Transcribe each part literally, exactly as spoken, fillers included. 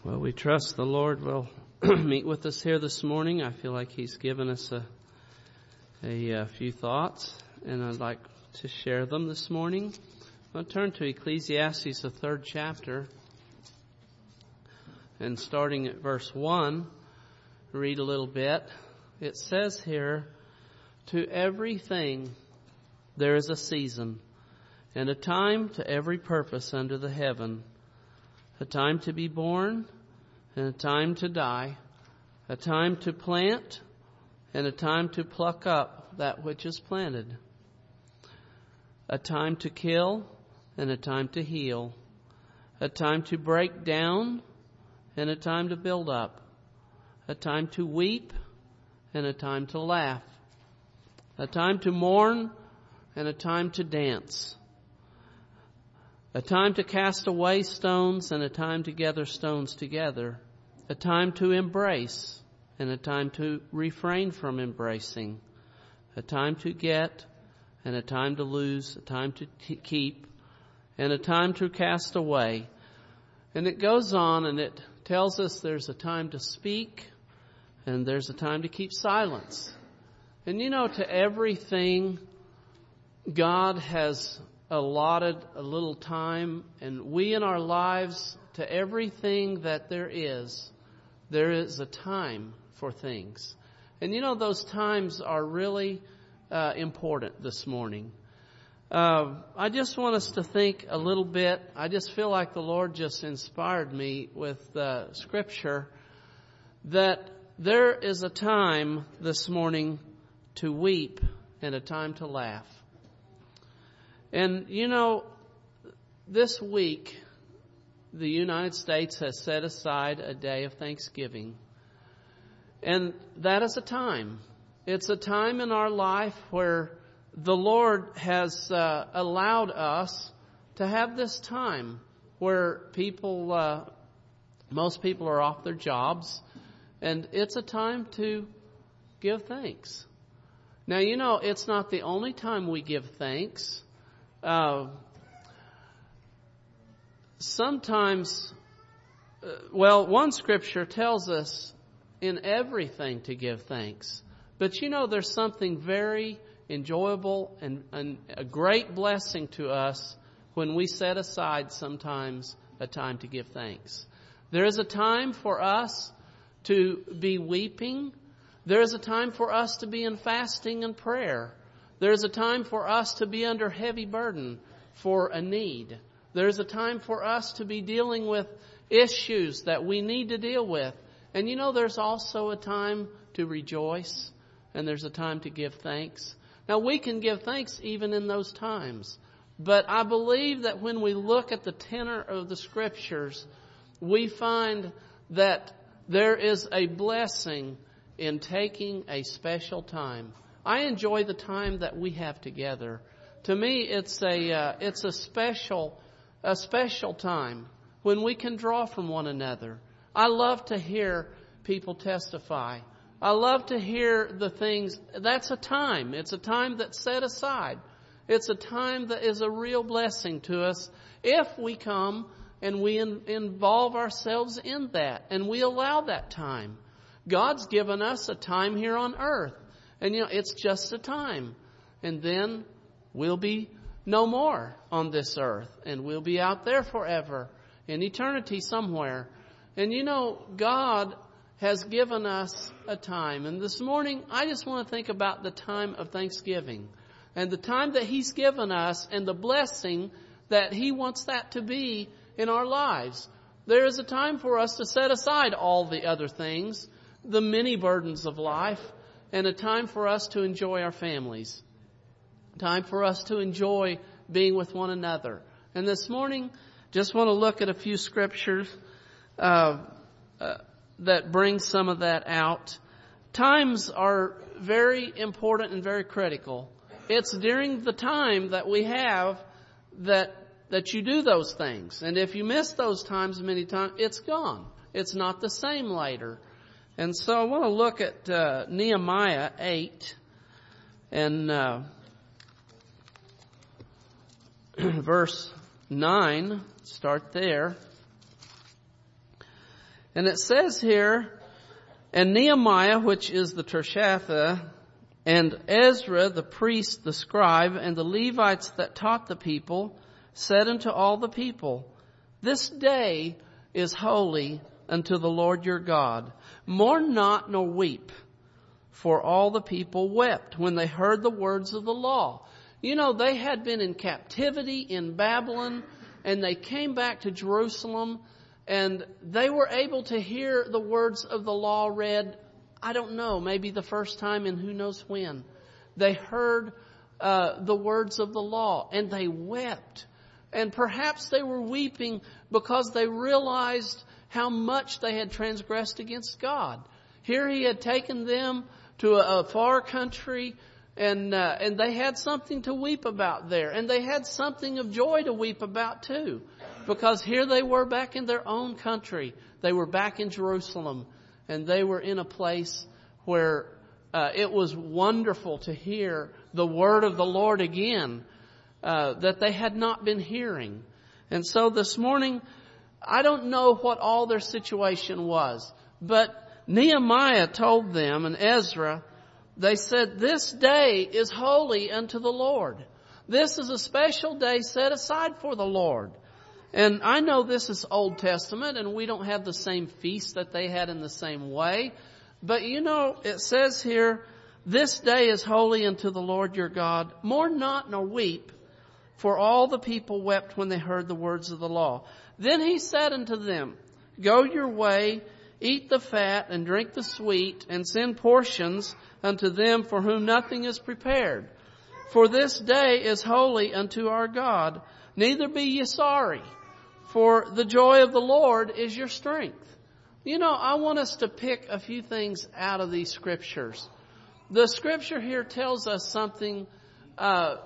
Well, we trust the Lord will meet with us here this morning. I feel like He's given us a, a, a few thoughts, and I'd like to share them this morning. I'll turn to Ecclesiastes, the third chapter, and starting at verse one, read a little bit. It says here, "To everything there is a season, and a time to every purpose under the heaven, a time to be born, and a time to die, a time to plant, and a time to pluck up that which is planted, a time to kill, and a time to heal, a time to break down, and a time to build up, a time to weep, and a time to laugh, a time to mourn, and a time to dance, a time to cast away stones, and a time to gather stones together, a time to embrace, and a time to refrain from embracing, a time to get, and a time to lose, a time to t- keep, and a time to cast away." And it goes on, and it tells us there's a time to speak, and there's a time to keep silence. And you know, to everything, God has allotted a little time, and we in our lives, to everything that there is, there is a time for things. And you know, those times are really uh, important this morning. Uh, I just want us to think a little bit. I just feel like the Lord just inspired me with uh, Scripture that there is a time this morning to weep and a time to laugh. And you know, this week, the United States has set aside a day of Thanksgiving. And that is a time. It's a time in our life where the Lord has uh, allowed us to have this time where people, uh, most people are off their jobs. And it's a time to give thanks. Now, you know, it's not the only time we give thanks. Uh, sometimes, uh, well, one scripture tells us in everything to give thanks. But you know, there's something very enjoyable and, and a great blessing to us when we set aside sometimes a time to give thanks. There is a time for us to be weeping. There is a time for us to be in fasting and prayer. There is a time for us to be under heavy burden for a need. There is a time for us to be dealing with issues that we need to deal with. And you know, there's also a time to rejoice, and there's a time to give thanks. Now, we can give thanks even in those times. But I believe that when we look at the tenor of the Scriptures, we find that there is a blessing in taking a special time. I enjoy the time that we have together. To me, it's a uh, it's a special a special time when we can draw from one another. I love to hear people testify. I love to hear the things. That's a time. It's a time that's set aside. It's a time that is a real blessing to us if we come and we in, involve ourselves in that and we allow that time. God's given us a time here on earth. And you know, it's just a time. And then we'll be no more on this earth. And we'll be out there forever in eternity somewhere. And you know, God has given us a time. And this morning, I just want to think about the time of Thanksgiving. And the time that He's given us and the blessing that He wants that to be in our lives. There is a time for us to set aside all the other things, the many burdens of life, and a time for us to enjoy our families. Time for us to enjoy being with one another. And this morning, just want to look at a few scriptures uh, uh, that bring some of that out. Times are very important and very critical. It's during the time that we have that that you do those things. And if you miss those times many times, it's gone. It's not the same later. And so I want to look at uh, Nehemiah eight and uh, verse nine. Start there. And it says here, and Nehemiah, which is the Tirshatha, and Ezra, the priest, the scribe, and the Levites that taught the people, said unto all the people, this day is holy unto the Lord your God. Mourn not nor weep. For all the people wept when they heard the words of the law. You know, they had been in captivity in Babylon, and they came back to Jerusalem, and they were able to hear the words of the law read, I don't know, maybe the first time and who knows when. They heard uh, the words of the law, and they wept. And perhaps they were weeping because they realized how much they had transgressed against God. Here He had taken them to a, a far country, and uh, and they had something to weep about there. And they had something of joy to weep about too. Because here they were back in their own country. They were back in Jerusalem. And they were in a place where uh, it was wonderful to hear the word of the Lord again uh, that they had not been hearing. And so this morning, I don't know what all their situation was, but Nehemiah told them, and Ezra, they said, this day is holy unto the Lord. This is a special day set aside for the Lord. And I know this is Old Testament, and we don't have the same feast that they had in the same way. But you know, it says here, this day is holy unto the Lord your God. Mourn not nor weep, for all the people wept when they heard the words of the law. Then he said unto them, go your way, eat the fat and drink the sweet, and send portions unto them for whom nothing is prepared. For this day is holy unto our God. Neither be ye sorry, for the joy of the Lord is your strength. You know, I want us to pick a few things out of these scriptures. The scripture here tells us something uh,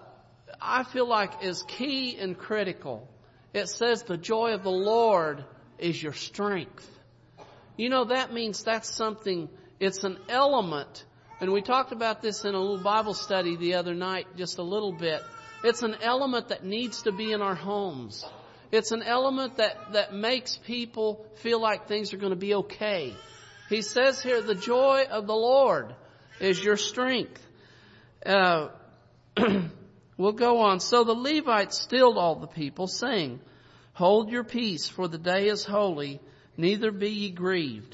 I feel like is key and critical. It says the joy of the Lord is your strength. You know, that means that's something, it's an element. And we talked about this in a little Bible study the other night, just a little bit. It's an element that needs to be in our homes. It's an element that, that makes people feel like things are going to be okay. He says here, the joy of the Lord is your strength. Uh, we'll go on. So the Levites stilled all the people, saying, hold your peace, for the day is holy, neither be ye grieved.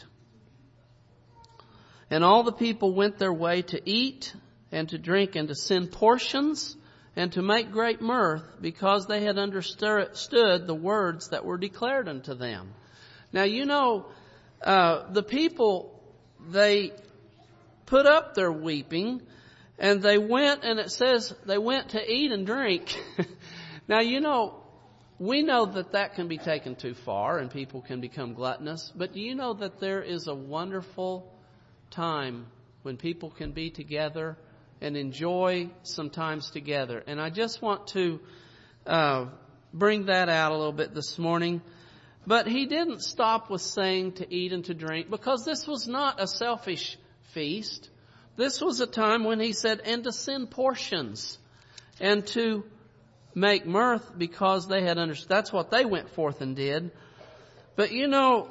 And all the people went their way to eat and to drink and to send portions and to make great mirth, because they had understood the words that were declared unto them. Now, you know, uh, the people, they put up their weeping, and they went, and it says they went to eat and drink. Now, you know, we know that that can be taken too far, and people can become gluttonous. But do you know that there is a wonderful time when people can be together and enjoy some times together? And I just want to uh, bring that out a little bit this morning. But he didn't stop with saying to eat and to drink, because this was not a selfish feast. This was a time when he said, and to send portions and to make mirth, because they had understood. That's what they went forth and did. But you know,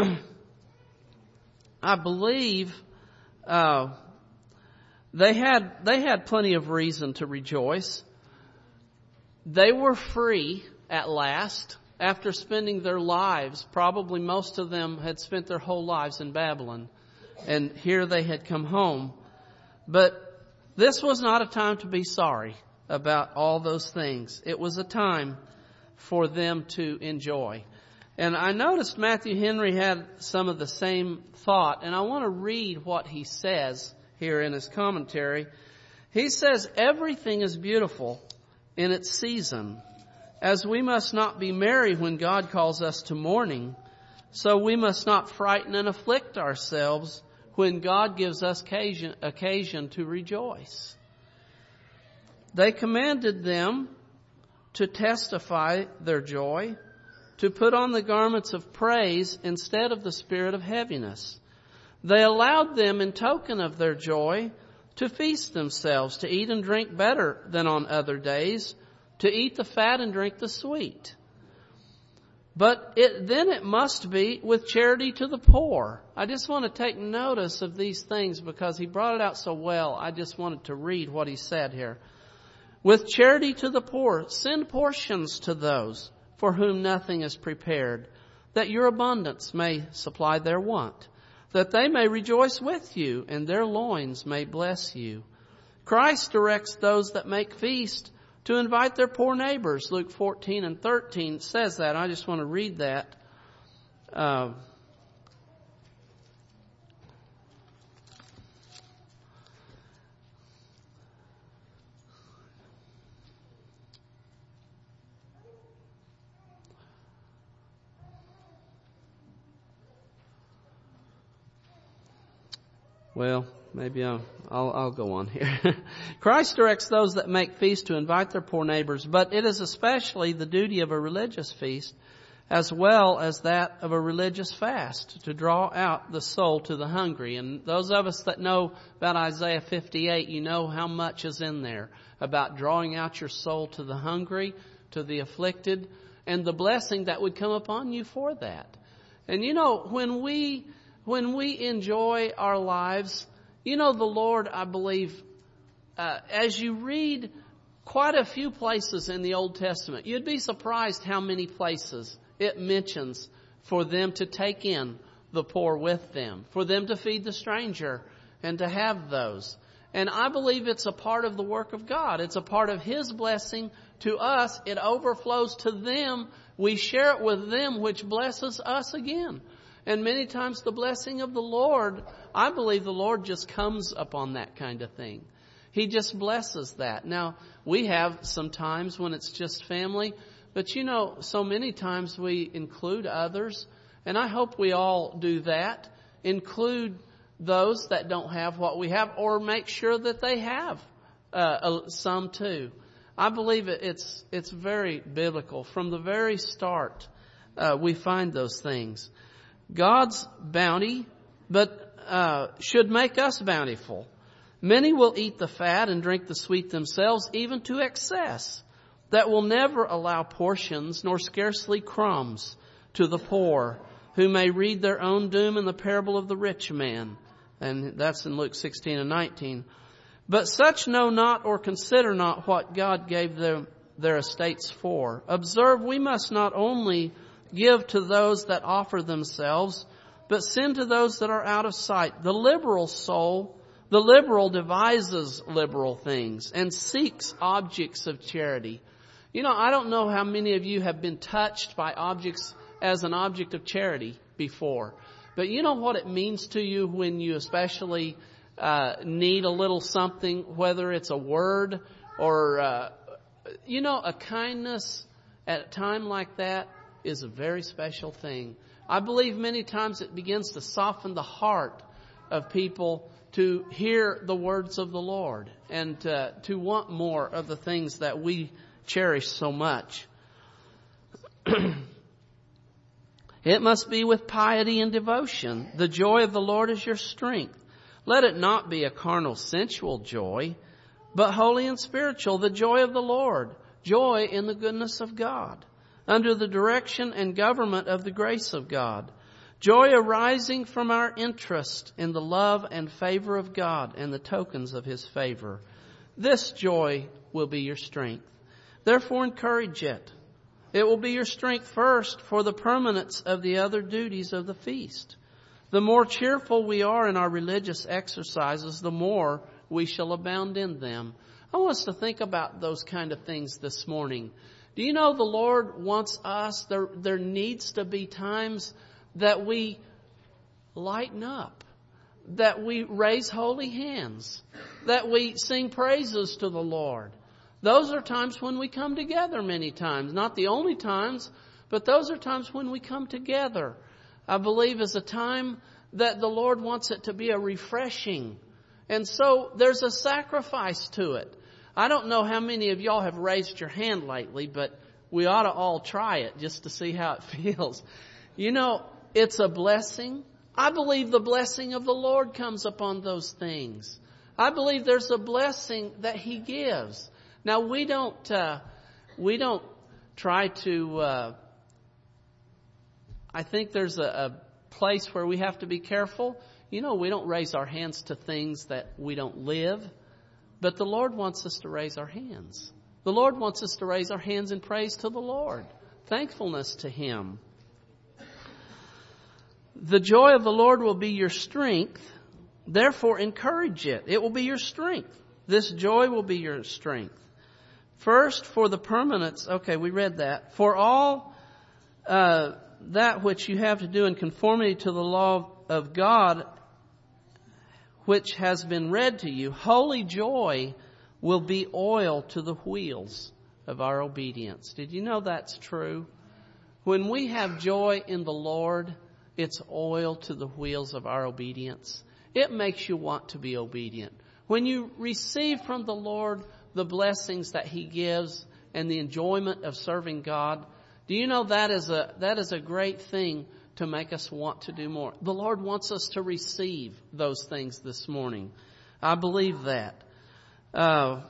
I believe uh, they had they had plenty of reason to rejoice. They were free at last after spending their lives. Probably most of them had spent their whole lives in Babylon, and here they had come home. But this was not a time to be sorry about all those things. It was a time for them to enjoy. And I noticed Matthew Henry had some of the same thought, and I want to read what he says here in his commentary. He says, everything is beautiful in its season. As we must not be merry when God calls us to mourning, so we must not frighten and afflict ourselves when God gives us occasion, occasion to rejoice. They commanded them to testify their joy, to put on the garments of praise instead of the spirit of heaviness. They allowed them, in token of their joy, to feast themselves, to eat and drink better than on other days, to eat the fat and drink the sweet. But it, then it must be with charity to the poor. I just want to take notice of these things because he brought it out so well. I just wanted to read what he said here. With charity to the poor, send portions to those for whom nothing is prepared, that your abundance may supply their want, that they may rejoice with you, and their loins may bless you. Christ directs those that make feast to invite their poor neighbors. Luke fourteen and thirteen says that. I just want to read that. Uh, well, maybe I'll, I'll, I'll go on here. Christ directs those that make feast to invite their poor neighbors, but it is especially the duty of a religious feast as well as that of a religious fast to draw out the soul to the hungry. And those of us that know about Isaiah fifty-eight, you know how much is in there about drawing out your soul to the hungry, to the afflicted, and the blessing that would come upon you for that. And you know, when we when we enjoy our lives, you know, the Lord, I believe, uh, as you read quite a few places in the Old Testament, you'd be surprised how many places it mentions for them to take in the poor with them, for them to feed the stranger and to have those. And I believe it's a part of the work of God. It's a part of His blessing to us. It overflows to them. We share it with them, which blesses us again. And many times the blessing of the Lord, I believe the Lord just comes upon that kind of thing. He just blesses that. Now, we have some times when it's just family, but you know, so many times we include others, and I hope we all do that. Include those that don't have what we have, or make sure that they have uh, some too. I believe it's it's very biblical. From the very start, uh, we find those things. God's bounty, but uh, should make us bountiful. Many will eat the fat and drink the sweet themselves, even to excess, that will never allow portions, nor scarcely crumbs, to the poor, who may read their own doom in the parable of the rich man. And that's in Luke sixteen and nineteen. But such know not or consider not what God gave them their estates for. Observe, we must not only give to those that offer themselves, but send to those that are out of sight. The liberal soul, the liberal devises liberal things and seeks objects of charity. You know, I don't know how many of you have been touched by objects as an object of charity before. But you know what it means to you when you especially uh, need a little something, whether it's a word or, uh, you know, a kindness at a time like that is a very special thing. I believe many times it begins to soften the heart of people to hear the words of the Lord and uh, to want more of the things that we cherish so much. It must be with piety and devotion. The joy of the Lord is your strength. Let it not be a carnal, sensual joy, but holy and spiritual, the joy of the Lord, joy in the goodness of God, under the direction and government of the grace of God, joy arising from our interest in the love and favor of God and the tokens of His favor. This joy will be your strength. Therefore, encourage it. It will be your strength first for the permanence of the other duties of the feast. The more cheerful we are in our religious exercises, the more we shall abound in them. I want us to think about those kind of things this morning. Do you know the Lord wants us, there, there needs to be times that we lighten up, that we raise holy hands, that we sing praises to the Lord. Those are times when we come together many times. Not the only times, but those are times when we come together. I believe is a time that the Lord wants it to be a refreshing. And so there's a sacrifice to it. I don't know how many of y'all have raised your hand lately, but we ought to all try it just to see how it feels. You know, it's a blessing. I believe the blessing of the Lord comes upon those things. I believe there's a blessing that He gives. Now, we don't uh, we don't try to uh, I think there's a, a place where we have to be careful. You know, we don't raise our hands to things that we don't live, but the Lord wants us to raise our hands. The Lord wants us to raise our hands in praise to the Lord, thankfulness to Him. The joy of the Lord will be your strength. Therefore, encourage it. It will be your strength. This joy will be your strength. First, for the permanence. Okay, we read that. For all uh, that which you have to do in conformity to the law of God, which has been read to you, holy joy will be oil to the wheels of our obedience. Did you know that's true? When we have joy in the Lord, it's oil to the wheels of our obedience. It makes you want to be obedient. When you receive from the Lord the blessings that He gives and the enjoyment of serving God, do you know that is a that is a great thing to make us want to do more? The Lord wants us to receive those things this morning. I believe that. Uh,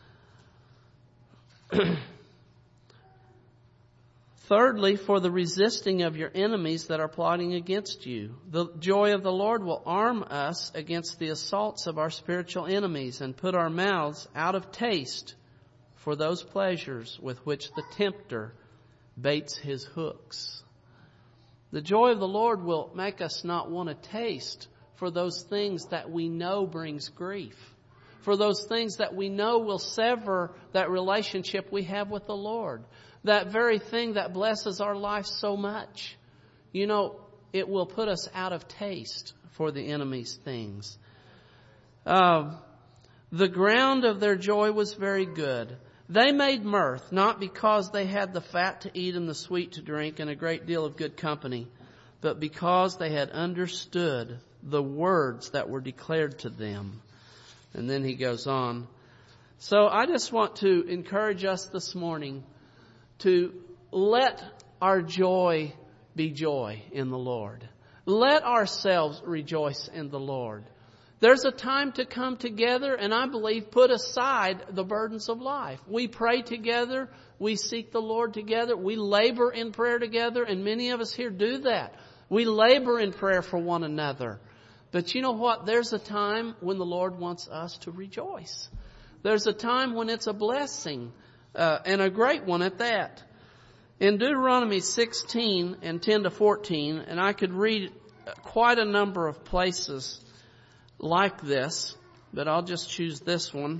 Thirdly, for the resisting of your enemies that are plotting against you. The joy of the Lord will arm us against the assaults of our spiritual enemies and put our mouths out of taste for those pleasures with which the tempter baits his hooks. The joy of the Lord will make us not want to taste for those things that we know brings grief, for those things that we know will sever that relationship we have with the Lord. That very thing that blesses our life so much. You know, it will put us out of taste for the enemy's things. Uh, the ground of their joy was very good. They made mirth, not because they had the fat to eat and the sweet to drink and a great deal of good company, but because they had understood the words that were declared to them. And then he goes on. So I just want to encourage us this morning to let our joy be joy in the Lord. Let ourselves rejoice in the Lord. There's a time to come together and I believe put aside the burdens of life. We pray together. We seek the Lord together. We labor in prayer together, and many of us here do that. We labor in prayer for one another. But you know what? There's a time when the Lord wants us to rejoice. There's a time when it's a blessing. Uh, and a great one at that. In Deuteronomy sixteen and ten to fourteen, and I could read quite a number of places like this, but I'll just choose this one.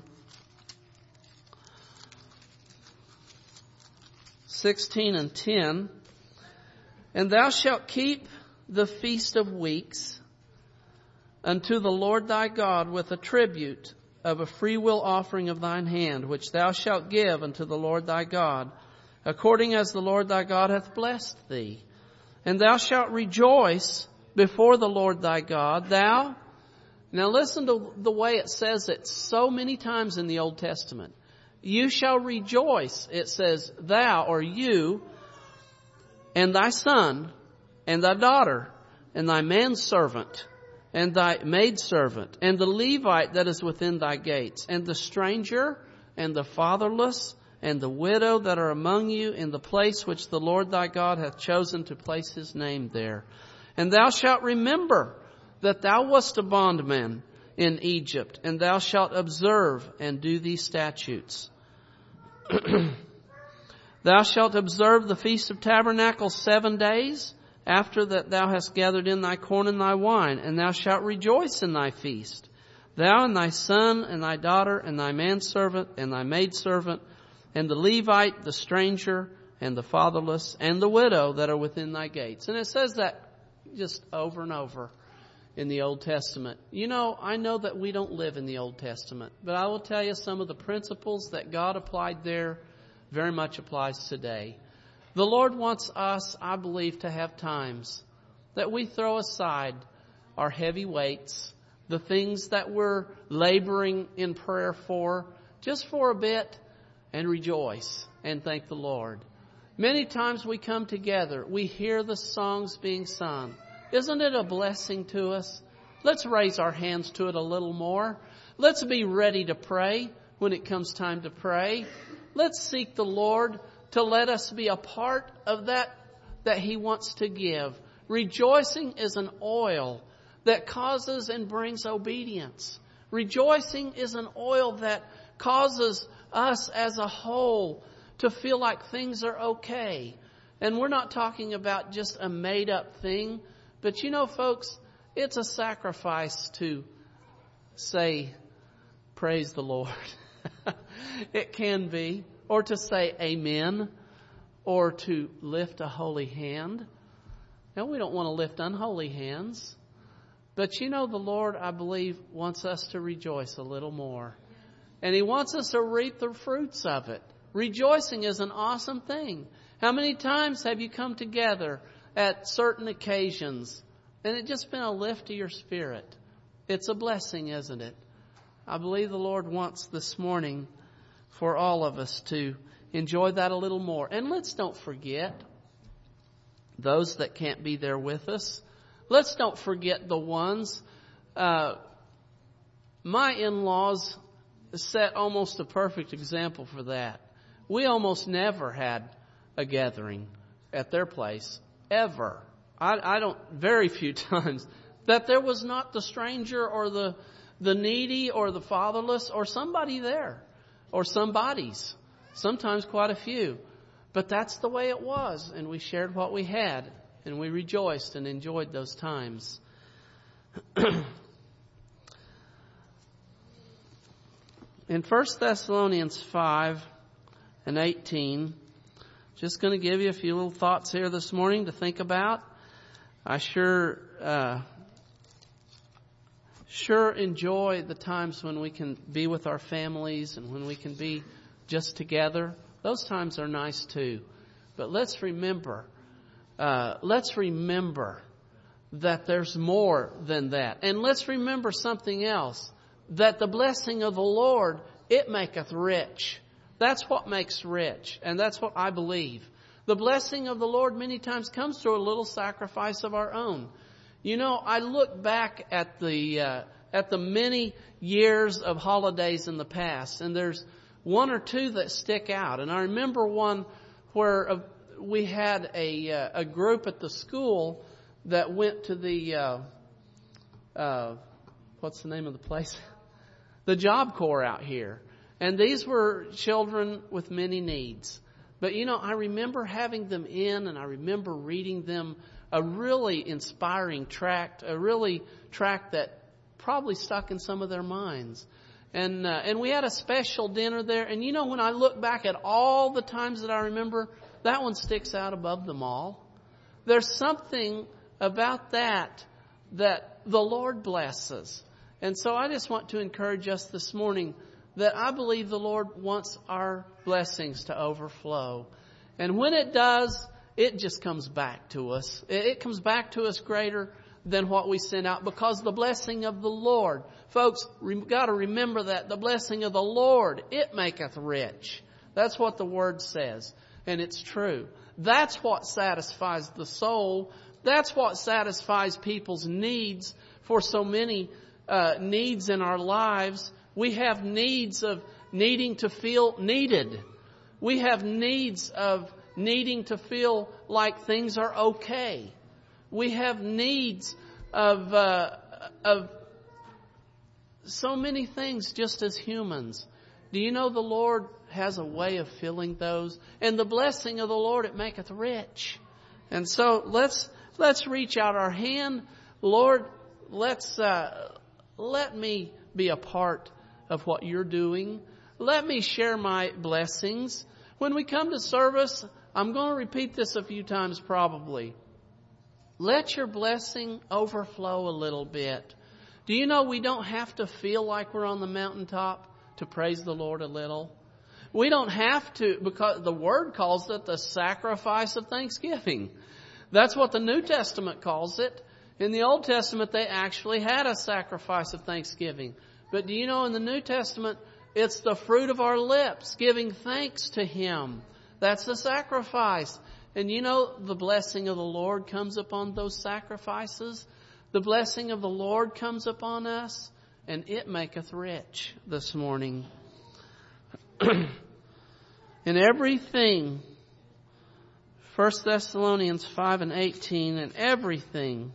sixteen and ten. And thou shalt keep the feast of weeks unto the Lord thy God with a tribute of a freewill offering of thine hand, which thou shalt give unto the Lord thy God, according as the Lord thy God hath blessed thee. And thou shalt rejoice before the Lord thy God, thou. Now listen to the way it says it so many times in the Old Testament. You shall rejoice, it says, thou or you, and thy son, and thy daughter, and thy manservant, and thy maidservant, and the Levite that is within thy gates, and the stranger, and the fatherless, and the widow that are among you in the place which the Lord thy God hath chosen to place His name there. And thou shalt remember that thou wast a bondman in Egypt, and thou shalt observe and do these statutes. Thou shalt observe the Feast of Tabernacles seven days, after that thou hast gathered in thy corn and thy wine, and thou shalt rejoice in thy feast, thou and thy son and thy daughter and thy manservant and thy maidservant, and the Levite, the stranger, and the fatherless, and the widow that are within thy gates. And it says that just over and over in the Old Testament. You know, I know that we don't live in the Old Testament, but I will tell you some of the principles that God applied there very much applies today. The Lord wants us, I believe, to have times that we throw aside our heavy weights, the things that we're laboring in prayer for, just for a bit, and rejoice and thank the Lord. Many times we come together, we hear the songs being sung. Isn't it a blessing to us? Let's raise our hands to it a little more. Let's be ready to pray when it comes time to pray. Let's seek the Lord to let us be a part of that, that He wants to give. Rejoicing is an oil that causes and brings obedience. Rejoicing is an oil that causes us as a whole to feel like things are okay. And we're not talking about just a made-up thing. But you know, folks, it's a sacrifice to say, praise the Lord. It can be. Or to say amen. Or to lift a holy hand. Now, we don't want to lift unholy hands. But you know, the Lord, I believe, wants us to rejoice a little more. And He wants us to reap the fruits of it. Rejoicing is an awesome thing. How many times have you come together at certain occasions and it's just been a lift to your spirit? It's a blessing, isn't it? I believe the Lord wants this morning for all of us to enjoy that a little more. And let's don't forget those that can't be there with us. Let's don't forget the ones. Uh, my in-laws set almost a perfect example for that. We almost never had a gathering at their place, ever. I, I don't, very few times, that there was not the stranger or the the needy or the fatherless or somebody there, or somebody's. Sometimes quite a few. But that's the way it was, and we shared what we had, and we rejoiced and enjoyed those times. In First Thessalonians five and eighteen, just going to give you a few little thoughts here this morning to think about. I sure, uh, sure enjoy the times when we can be with our families and when we can be just together. Those times are nice too. But let's remember, uh, let's remember that there's more than that. And let's remember something else, that the blessing of the Lord, it maketh rich. That's what makes rich. And that's what I believe. The blessing of the Lord many times comes through a little sacrifice of our own. You know, I look back at the uh, at the many years of holidays in the past, and there's one or two that stick out. And I remember one where uh, we had a uh, a group at the school that went to the uh, uh, what's the name of the place? The Job Corps out here. And these were children with many needs. But, you know, I remember having them in, and I remember reading them a really inspiring tract, a really tract that probably stuck in some of their minds. And uh, and we had a special dinner there. And, you know, when I look back at all the times that I remember, that one sticks out above them all. There's something about that that the Lord blesses. And so I just want to encourage us this morning that I believe the Lord wants our blessings to overflow. And when it does, it just comes back to us. It comes back to us greater than what we send out, because the blessing of the Lord, folks, we've got to remember that the blessing of the Lord, it maketh rich. That's what the Word says. And it's true. That's what satisfies the soul. That's what satisfies people's needs for so many uh, needs in our lives. We have needs of needing to feel needed. We have needs of needing to feel like things are okay. We have needs of uh, of so many things just as humans. Do you know the Lord has a way of filling those? And the blessing of the Lord, it maketh rich. And so let's let's reach out our hand. Lord, let's uh, let me be a part of what you're doing. Let me share my blessings. When we come to service, I'm going to repeat this a few times probably. Let your blessing overflow a little bit. Do you know we don't have to feel like we're on the mountaintop to praise the Lord a little? We don't have to, because the Word calls it the sacrifice of thanksgiving. That's what the New Testament calls it. In the Old Testament, they actually had a sacrifice of thanksgiving. But do you know, in the New Testament, it's the fruit of our lips, giving thanks to Him. That's the sacrifice. And you know, the blessing of the Lord comes upon those sacrifices. The blessing of the Lord comes upon us, and it maketh rich this morning. In everything, First Thessalonians five and eighteen, and everything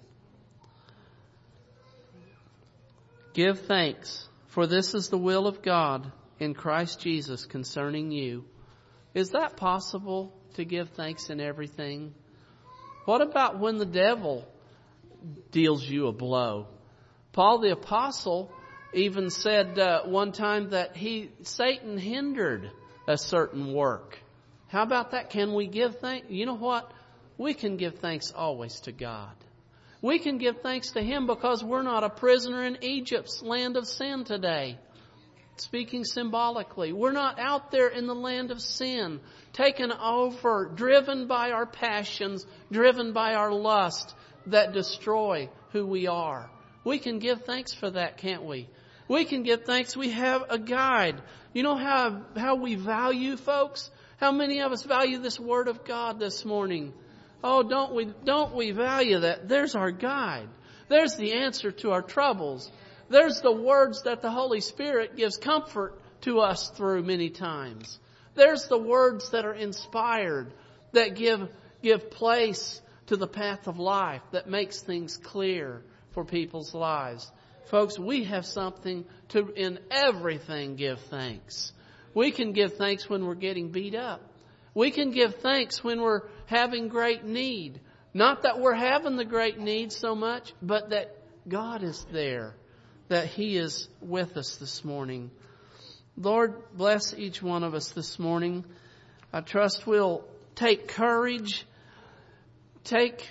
give thanks, for this is the will of God in Christ Jesus concerning you. Is that possible, to give thanks in everything? What about when the devil deals you a blow? Paul the Apostle even said uh, one time that he Satan hindered a certain work. How about that? Can we give thanks? You know what? We can give thanks always to God. We can give thanks to Him because we're not a prisoner in Egypt's land of sin today. Speaking symbolically, we're not out there in the land of sin, taken over, driven by our passions, driven by our lust that destroy who we are. We can give thanks for that, can't we? We can give thanks. We have a guide. You know how, how we value, folks? How many of us value this Word of God this morning? Oh, don't we, don't we value that? There's our guide. There's the answer to our troubles. There's the words that the Holy Spirit gives comfort to us through many times. There's the words that are inspired, that give, give place to the path of life, that makes things clear for people's lives. Folks, we have something to, in everything, give thanks. We can give thanks when we're getting beat up. We can give thanks when we're having great need. Not that we're having the great need so much, but that God is there, that He is with us this morning. Lord, bless each one of us this morning. I trust we'll take courage, take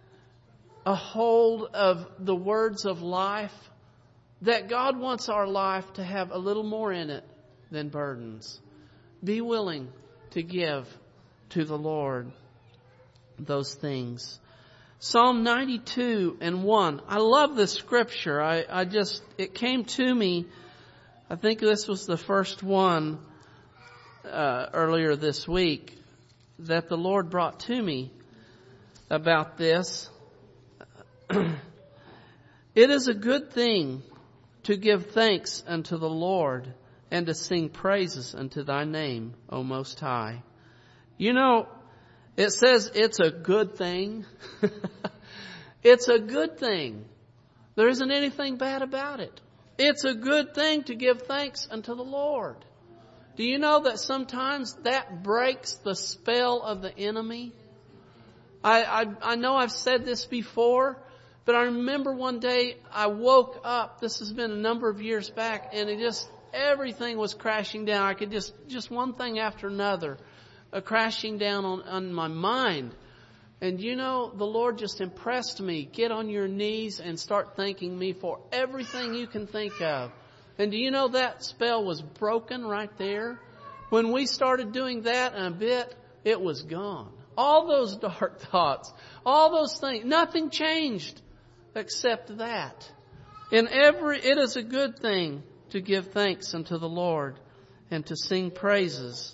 a hold of the words of life, that God wants our life to have a little more in it than burdens. Be willing to give to the Lord those things. Psalm ninety-two and one. I love this scripture. I, I just, it came to me. I think this was the first one uh, earlier this week that the Lord brought to me about this. It is a good thing to give thanks unto the Lord and to sing praises unto Thy name, O Most High. You know, it says it's a good thing. It's a good thing. There isn't anything bad about it. It's a good thing to give thanks unto the Lord. Do you know that sometimes that breaks the spell of the enemy? I, I, I know I've said this before, but I remember one day I woke up, this has been a number of years back, and it just, everything was crashing down. I could just, just one thing after another, uh, crashing down on, on my mind. And you know, the Lord just impressed me, get on your knees and start thanking me for everything you can think of. And do you know that spell was broken right there? When we started doing that in a bit, it was gone. All those dark thoughts, all those things, nothing changed except that. In every, it is a good thing to give thanks unto the Lord and to sing praises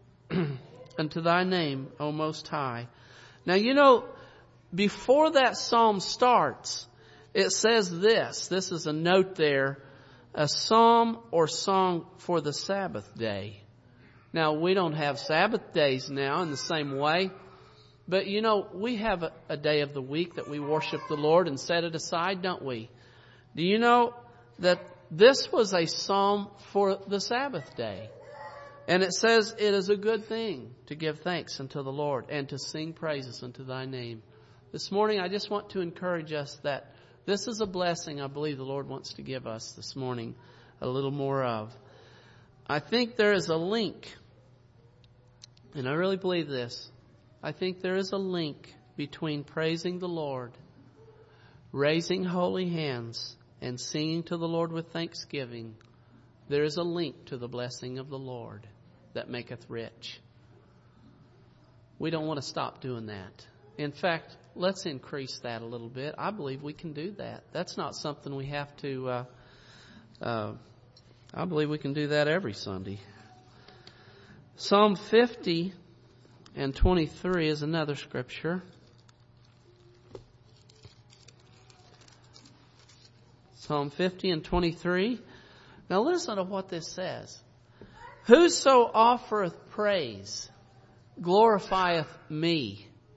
unto Thy name, O Most High. Now, you know, before that psalm starts, it says this. This is a note there. A psalm or song for the Sabbath day. Now, we don't have Sabbath days now in the same way. But, you know, we have a, a day of the week that we worship the Lord and set it aside, don't we? Do you know that this was a psalm for the Sabbath day? And it says it is a good thing to give thanks unto the Lord and to sing praises unto Thy name. This morning, I just want to encourage us that this is a blessing I believe the Lord wants to give us this morning a little more of. I think there is a link, and I really believe this. I think there is a link between praising the Lord, raising holy hands, and singing to the Lord with thanksgiving. There is a link to the blessing of the Lord that maketh rich. We don't want to stop doing that. In fact, let's increase that a little bit. I believe we can do that. That's not something we have to, uh, uh, I believe we can do that every Sunday. Psalm fifty and twenty-three is another scripture. Psalm fifty and twenty-three. Now listen to what this says. Whoso offereth praise glorifieth me,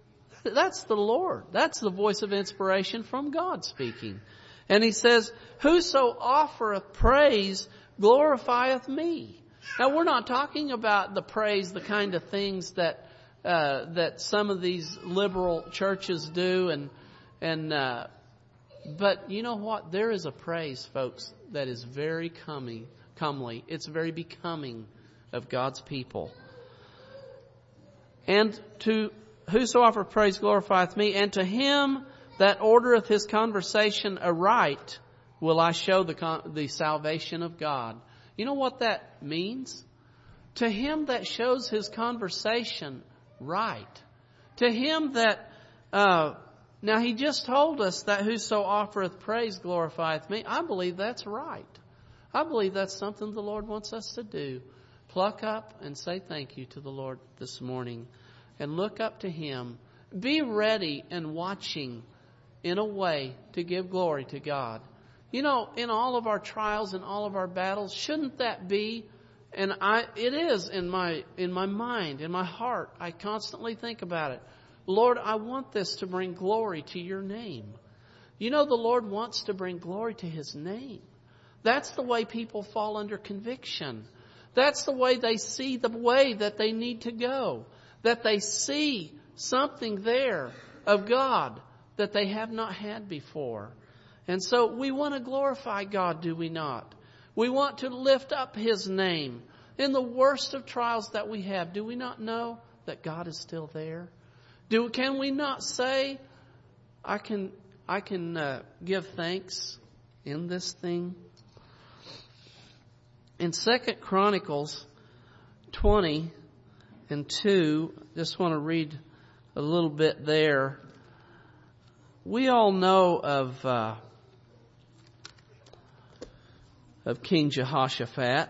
That's the Lord. That's the voice of inspiration from God speaking. And He says, whoso offereth praise glorifieth me. Now we're not talking about the praise, the kind of things that uh, that some of these liberal churches do, and and uh, but you know what? There is a praise, folks, that is very comely. comely. It's very becoming of God's people. And to whoso offereth praise glorifieth me, and to him that ordereth his conversation aright will I show the con- the salvation of God. You know what that means? To him that shows his conversation right. To him that, uh, now he just told us that whoso offereth praise glorifieth me. I believe that's right. I believe that's something the Lord wants us to do. Pluck up and say thank you to the Lord this morning. And look up to Him. Be ready and watching in a way to give glory to God. You know, in all of our trials and all of our battles, shouldn't that be? And I, it is in my, in my mind, in my heart. I constantly think about it. Lord, I want this to bring glory to your name. You know, the Lord wants to bring glory to His name. That's the way people fall under conviction. That's the way they see the way that they need to go. That they see something there of God that they have not had before. And so we want to glorify God, do we not? We want to lift up His name. In the worst of trials that we have, do we not know that God is still there? Do can we not say, I can I can uh, give thanks in this thing? In Second Chronicles twenty and two, just want to read a little bit there. We all know of uh, of King Jehoshaphat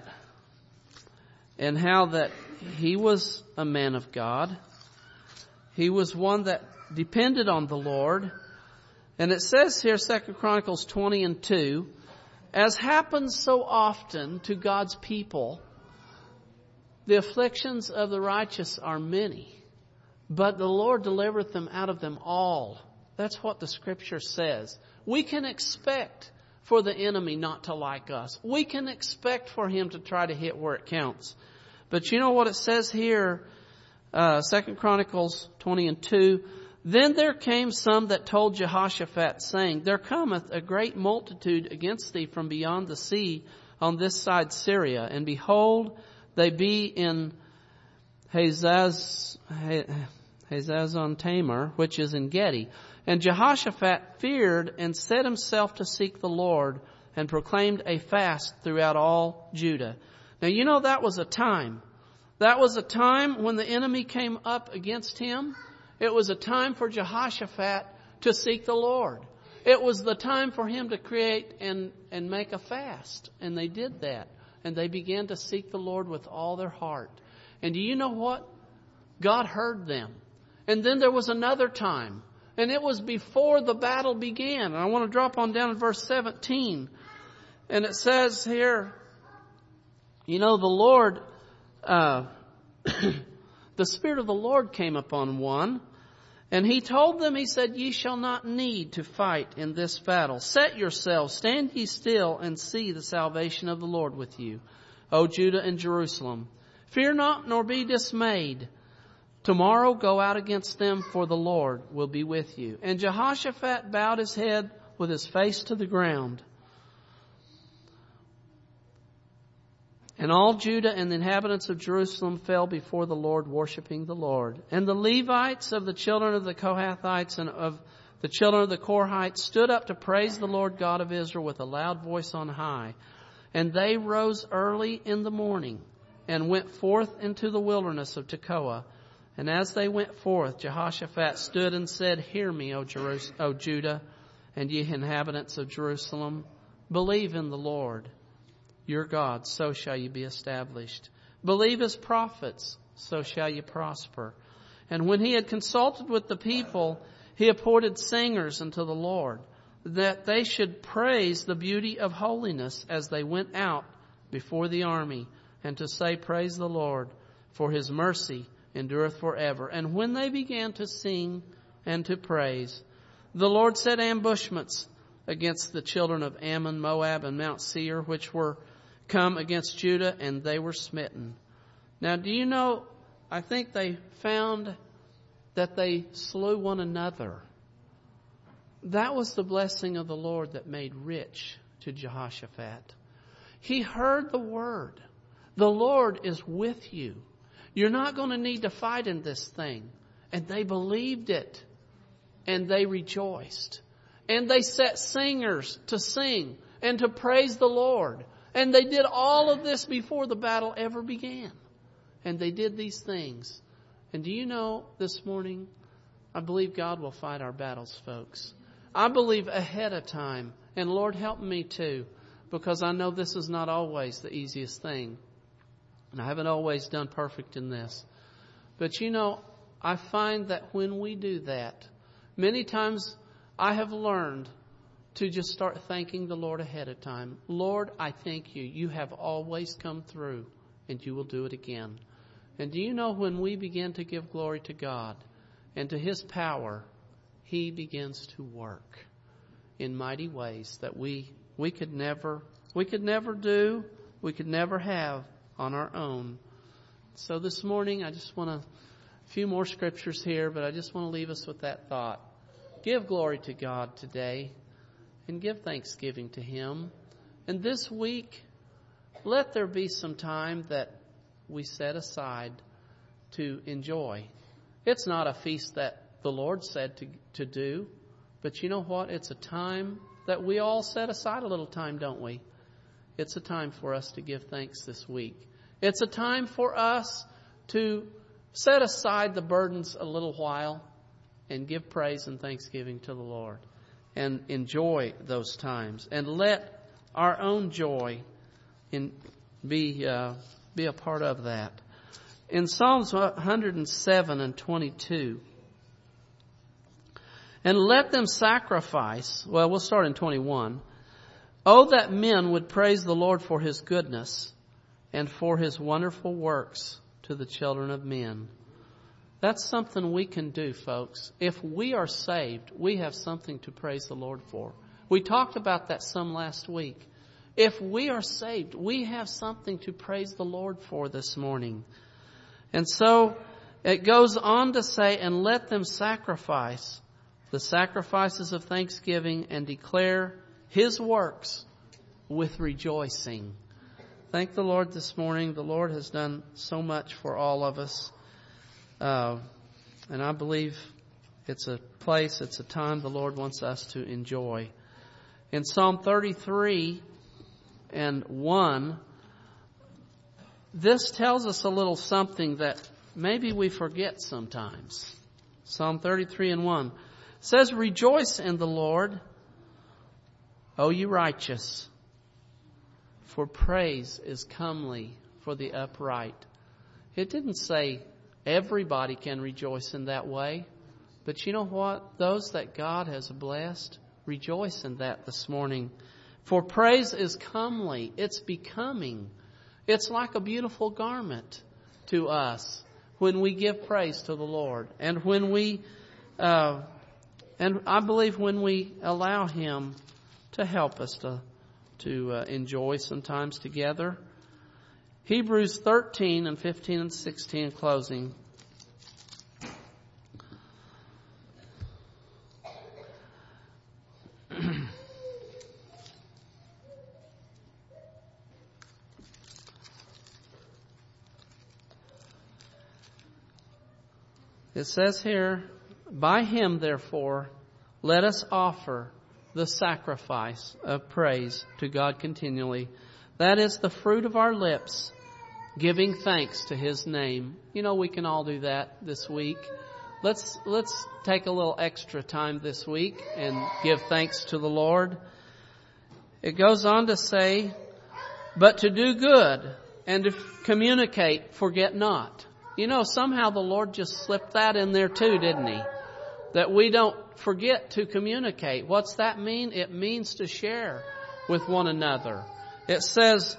and how that he was a man of God. He was one that depended on the Lord. And it says here, Second Chronicles twenty and two, as happens so often to God's people, the afflictions of the righteous are many, but the Lord delivereth them out of them all. That's what the Scripture says. We can expect for the enemy not to like us. We can expect for him to try to hit where it counts. But you know what it says here, uh, Second Chronicles twenty and two, then there came some that told Jehoshaphat, saying, there cometh a great multitude against thee from beyond the sea on this side Syria, and behold, they be in Hazaz, Hazazon Tamar, which is in Gedi. And Jehoshaphat feared and set himself to seek the Lord, and proclaimed a fast throughout all Judah. Now you know that was a time. That was a time when the enemy came up against him. It was a time for Jehoshaphat to seek the Lord. It was the time for him to create and, and make a fast. And they did that. And they began to seek the Lord with all their heart. And do you know what? God heard them. And then there was another time. And it was before the battle began. And I want to drop on down in verse seventeen. And it says here, you know, the Lord, uh, the Spirit of the Lord came upon one. And he told them, he said, ye shall not need to fight in this battle. Set yourselves, stand ye still, and see the salvation of the Lord with you, O Judah and Jerusalem. Fear not, nor be dismayed. Tomorrow go out against them, for the Lord will be with you. And Jehoshaphat bowed his head with his face to the ground. And all Judah and the inhabitants of Jerusalem fell before the Lord, worshiping the Lord. And the Levites of the children of the Kohathites and of the children of the Korhites stood up to praise the Lord God of Israel with a loud voice on high. And they rose early in the morning and went forth into the wilderness of Tekoa. And as they went forth, Jehoshaphat stood and said, hear me, O, Jerus- O Judah, and ye inhabitants of Jerusalem. Believe in the Lord your God, so shall you be established. Believe His prophets, so shall you prosper. And when he had consulted with the people, he appointed singers unto the Lord, that they should praise the beauty of holiness as they went out before the army, and to say, praise the Lord, for His mercy endureth forever. And when they began to sing, and to praise. The Lord set ambushments against the children of Ammon, Moab, and Mount Seir, which were come against Judah, and they were smitten. Now, do you know, I think they found that they slew one another. That was the blessing of the Lord that made rich to Jehoshaphat. He heard the word. The Lord is with you. You're not going to need to fight in this thing. And they believed it. And they rejoiced. And they set singers to sing and to praise the Lord. And they did all of this before the battle ever began. And they did these things. And do you know, this morning, I believe God will fight our battles, folks. I believe ahead of time. And Lord, help me too. Because I know this is not always the easiest thing. And I haven't always done perfect in this. But you know, I find that when we do that, many times I have learned to just start thanking the Lord ahead of time. Lord, I thank you. You have always come through, and you will do it again. And do you know, when we begin to give glory to God and to His power, He begins to work in mighty ways that we we could never we could never do, we could never have on our own. So this morning, I just want to, a few more scriptures here, but I just want to leave us with that thought. Give glory to God today and give thanksgiving to Him. And this week, let there be some time that we set aside to enjoy. It's not a feast that the Lord said to, to do, but you know what? It's a time that we all set aside a little time, don't we? It's a time for us to give thanks this week. It's a time for us to set aside the burdens a little while and give praise and thanksgiving to the Lord and enjoy those times. And let our own joy in, be uh, be a part of that. In Psalms one hundred seven and twenty-two, and let them sacrifice, well, we'll start in twenty-one. Oh, that men would praise the Lord for His goodness and for His wonderful works to the children of men. That's something we can do, folks. If we are saved, we have something to praise the Lord for. We talked about that some last week. If we are saved, we have something to praise the Lord for this morning. And so it goes on to say, and let them sacrifice the sacrifices of thanksgiving and declare His works with rejoicing. Thank the Lord this morning. The Lord has done so much for all of us. Uh, and I believe it's a place, it's a time the Lord wants us to enjoy. In Psalm thirty-three and one, this tells us a little something that maybe we forget sometimes. Psalm thirty-three and one says, rejoice in the Lord, O you righteous, for praise is comely for the upright. It didn't say everybody can rejoice in that way. But you know what? Those that God has blessed, rejoice in that this morning. For praise is comely. It's becoming. It's like a beautiful garment to us when we give praise to the Lord. And when we, uh, and I believe when we allow Him to help us to, to uh, enjoy sometimes together. Hebrews thirteen and fifteen and sixteen closing. It says here, by Him, therefore, let us offer the sacrifice of praise to God continually. That is the fruit of our lips, giving thanks to His name. You know, we can all do that this week. Let's, let's take a little extra time this week and give thanks to the Lord. It goes on to say, but to do good and to communicate, forget not. You know, somehow the Lord just slipped that in there too, didn't He? That we don't forget to communicate. What's that mean? It means to share with one another. It says,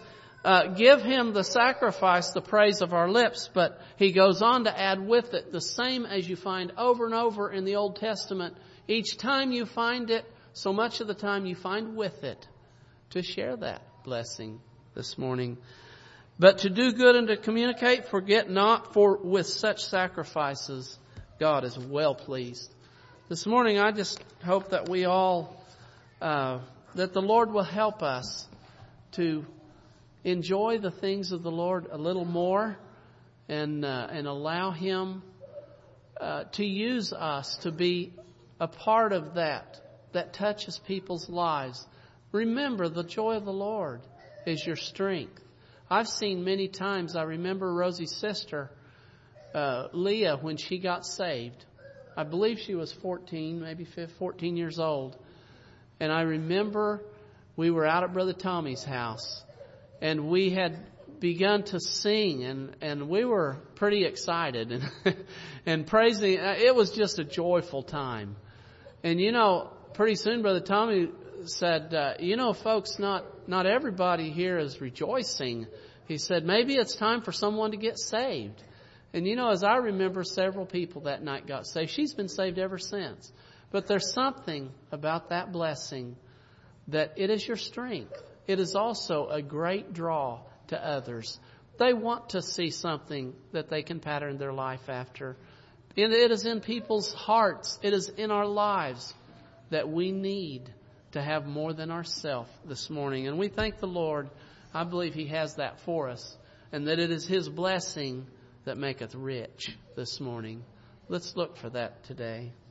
uh, give Him the sacrifice, the praise of our lips. But He goes on to add with it the same as you find over and over in the Old Testament. Each time you find it, so much of the time you find with it to share that blessing this morning. But to do good and to communicate, forget not, for with such sacrifices God is well pleased. This morning I just hope that we all, uh, that the Lord will help us to enjoy the things of the Lord a little more and uh, and allow Him uh, to use us to be a part of that that touches people's lives. Remember, the joy of the Lord is your strength. I've seen many times, I remember Rosie's sister, uh, Leah, when she got saved. I believe she was fourteen, maybe fourteen years old. And I remember we were out at Brother Tommy's house, and we had begun to sing, and, and we were pretty excited and, and praising. It was just a joyful time. And you know, pretty soon Brother Tommy said, uh, you know, folks, not, not everybody here is rejoicing. He said, maybe it's time for someone to get saved. And you know, as I remember, several people that night got saved. She's been saved ever since. But there's something about that blessing that it is your strength. It is also a great draw to others. They want to see something that they can pattern their life after. And it is in people's hearts. It is in our lives that we need to have more than ourselves this morning. And we thank the Lord. I believe He has that for us. And that it is His blessing that maketh rich this morning. Let's look for that today.